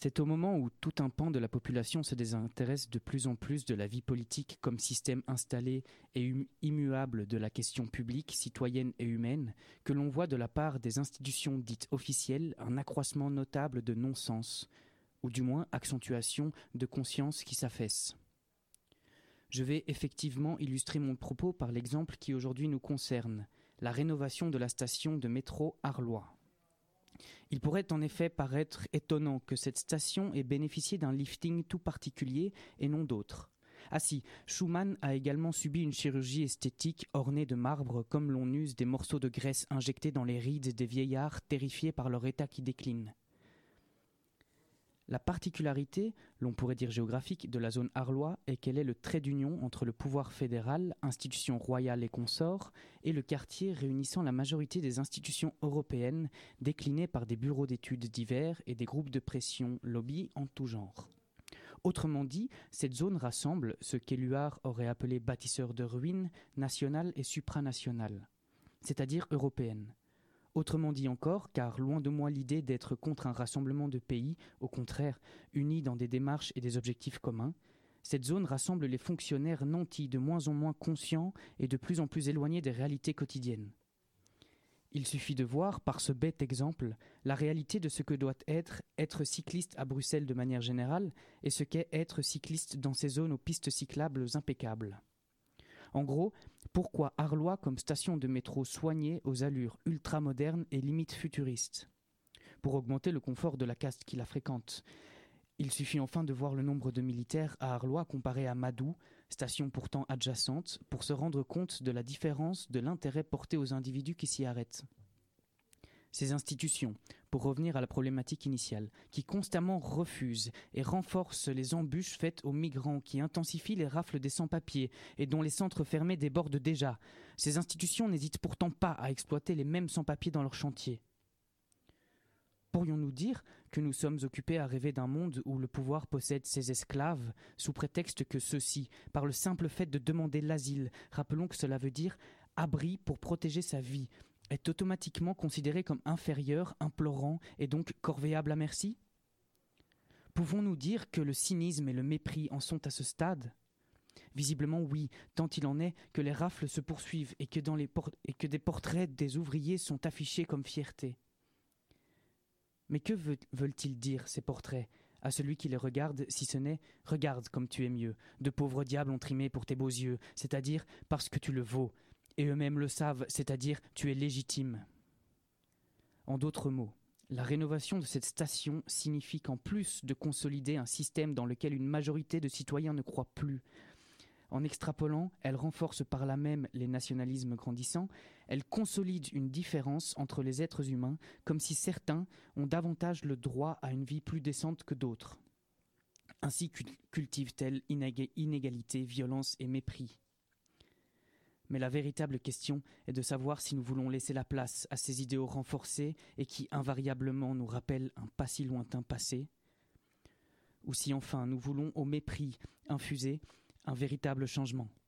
C'est au moment où tout un pan de la population se désintéresse de plus en plus de la vie politique comme système installé et immuable de la question publique, citoyenne et humaine, que l'on voit de la part des institutions dites officielles un accroissement notable de non-sens, ou du moins accentuation de conscience qui s'affaisse. Je vais effectivement illustrer mon propos par l'exemple qui aujourd'hui nous concerne, la rénovation de la station de métro Arlois. Il pourrait en effet paraître étonnant que cette station ait bénéficié d'un lifting tout particulier et non d'autres. Ah si, Schumann a également subi une chirurgie esthétique ornée de marbre comme l'on use des morceaux de graisse injectés dans les rides des vieillards terrifiés par leur état qui décline. La particularité, l'on pourrait dire géographique, de la zone Arlois est qu'elle est le trait d'union entre le pouvoir fédéral, institutions royales et consorts, et le quartier réunissant la majorité des institutions européennes, déclinées par des bureaux d'études divers et des groupes de pression lobby en tout genre. Autrement dit, cette zone rassemble ce qu'Éluard aurait appelé bâtisseurs de ruines, nationales et supranationales, c'est-à-dire européennes. Autrement dit encore, car loin de moi l'idée d'être contre un rassemblement de pays, au contraire, unis dans des démarches et des objectifs communs, cette zone rassemble les fonctionnaires nantis de moins en moins conscients et de plus en plus éloignés des réalités quotidiennes. Il suffit de voir, par ce bête exemple, la réalité de ce que doit être cycliste à Bruxelles de manière générale et ce qu'est être cycliste dans ces zones aux pistes cyclables impeccables. En gros, pourquoi Arlois comme station de métro soignée aux allures ultramodernes et limite futuristes ? Pour augmenter le confort de la caste qui la fréquente. Il suffit enfin de voir le nombre de militaires à Arlois comparé à Madou, station pourtant adjacente, pour se rendre compte de la différence de l'intérêt porté aux individus qui s'y arrêtent. Ces institutions, pour revenir à la problématique initiale, qui constamment refusent et renforcent les embûches faites aux migrants, qui intensifient les rafles des sans-papiers et dont les centres fermés débordent déjà. Ces institutions n'hésitent pourtant pas à exploiter les mêmes sans-papiers dans leurs chantiers. Pourrions-nous dire que nous sommes occupés à rêver d'un monde où le pouvoir possède ses esclaves, sous prétexte que ceux-ci, par le simple fait de demander l'asile, rappelons que cela veut dire abri pour protéger sa vie, est automatiquement considéré comme inférieur, implorant et donc corvéable à merci ? Pouvons-nous dire que le cynisme et le mépris en sont à ce stade ? Visiblement oui, tant il en est que les rafles se poursuivent et que des portraits des ouvriers sont affichés comme fierté. Mais que veulent-ils dire, ces portraits, à celui qui les regarde, si ce n'est « Regarde comme tu es mieux, de pauvres diables ont trimé pour tes beaux yeux, c'est-à-dire parce que tu le vaux, et eux-mêmes le savent, c'est-à-dire tu es légitime ». En d'autres mots, la rénovation de cette station signifie qu'en plus de consolider un système dans lequel une majorité de citoyens ne croient plus, en extrapolant, elle renforce par là même les nationalismes grandissants, elle consolide une différence entre les êtres humains, comme si certains ont davantage le droit à une vie plus décente que d'autres. Ainsi cultive-t-elle inégalité, violence et mépris. Mais la véritable question est de savoir si nous voulons laisser la place à ces idéaux renforcés et qui invariablement nous rappellent un pas si lointain passé, ou si enfin nous voulons au mépris infuser un véritable changement.